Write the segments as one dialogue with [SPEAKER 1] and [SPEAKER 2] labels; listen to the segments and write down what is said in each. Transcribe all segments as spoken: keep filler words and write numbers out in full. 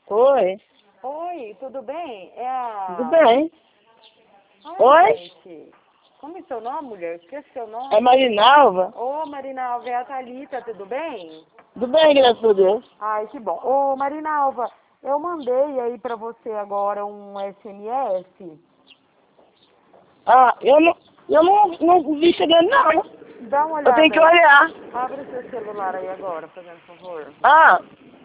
[SPEAKER 1] Oi,
[SPEAKER 2] Oi, tudo bem? É a...
[SPEAKER 1] tudo bem?
[SPEAKER 2] Ai,
[SPEAKER 1] Oi?
[SPEAKER 2] gente. Como é seu nome, mulher? Esqueci seu nome.
[SPEAKER 1] É Marinalva?
[SPEAKER 2] Ô, Marinalva, é a Thalita, tudo bem?
[SPEAKER 1] Tudo bem, graças a Deus.
[SPEAKER 2] Ai, que bom. Ô, Marinalva, eu mandei aí pra você agora um S M S.
[SPEAKER 1] Ah, eu não, eu não, não vi chegando não.
[SPEAKER 2] Dá uma
[SPEAKER 1] Eu
[SPEAKER 2] olhada
[SPEAKER 1] tenho que
[SPEAKER 2] aí.
[SPEAKER 1] olhar.
[SPEAKER 2] Abre o seu celular aí agora, fazendo favor.
[SPEAKER 1] Ah,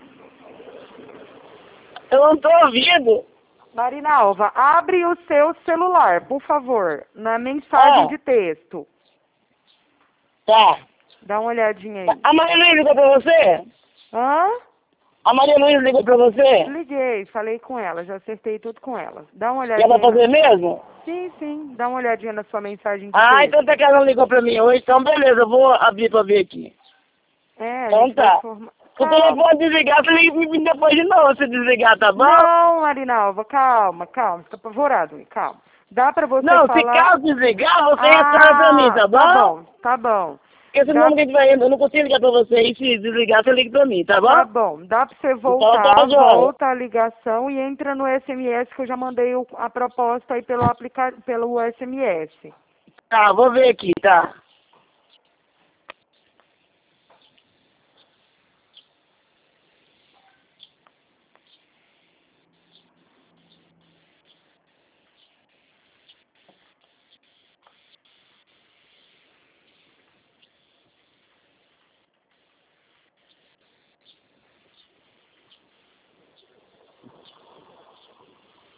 [SPEAKER 1] eu não tô ouvindo.
[SPEAKER 2] Marinalva, abre o seu celular, por favor, na mensagem
[SPEAKER 1] Ah,
[SPEAKER 2] de texto.
[SPEAKER 1] tá.
[SPEAKER 2] Dá uma olhadinha aí.
[SPEAKER 1] A Maria Luísa ligou pra você?
[SPEAKER 2] Hã?
[SPEAKER 1] A Maria Luísa ligou pra você?
[SPEAKER 2] Liguei, falei com ela, já acertei tudo com ela. Dá uma
[SPEAKER 1] E ela vai
[SPEAKER 2] olhadinha aí.
[SPEAKER 1] fazer
[SPEAKER 2] Na...
[SPEAKER 1] mesmo?
[SPEAKER 2] Sim, sim, dá uma olhadinha na sua mensagem de
[SPEAKER 1] Ah,
[SPEAKER 2] texto.
[SPEAKER 1] então até que ela não ligou pra mim hoje. Então beleza, eu vou abrir pra ver aqui.
[SPEAKER 2] É, a
[SPEAKER 1] Então
[SPEAKER 2] gente vai
[SPEAKER 1] tá.
[SPEAKER 2] formar.
[SPEAKER 1] Se o
[SPEAKER 2] Calma.
[SPEAKER 1] telefone desligar, você liga pra mim depois de novo se desligar, tá bom?
[SPEAKER 2] Não, Marinalva, calma, calma, fica apavorado, hein, calma. Dá pra você
[SPEAKER 1] Não, se
[SPEAKER 2] falar.
[SPEAKER 1] caso desligar, você retorna pra mim,
[SPEAKER 2] Ah,
[SPEAKER 1] tá
[SPEAKER 2] tá
[SPEAKER 1] bom?
[SPEAKER 2] bom, tá bom.
[SPEAKER 1] Porque senão
[SPEAKER 2] Dá,
[SPEAKER 1] que a gente vai, eu não consigo ligar pra você e se desligar, você liga pra mim, tá
[SPEAKER 2] tá
[SPEAKER 1] bom?
[SPEAKER 2] bom. Dá pra você
[SPEAKER 1] Então tá
[SPEAKER 2] voltar,
[SPEAKER 1] joia.
[SPEAKER 2] volta a ligação e entra no S M S que eu já mandei o- a proposta aí pelo, aplica... pelo S M S.
[SPEAKER 1] Tá, vou ver aqui, tá?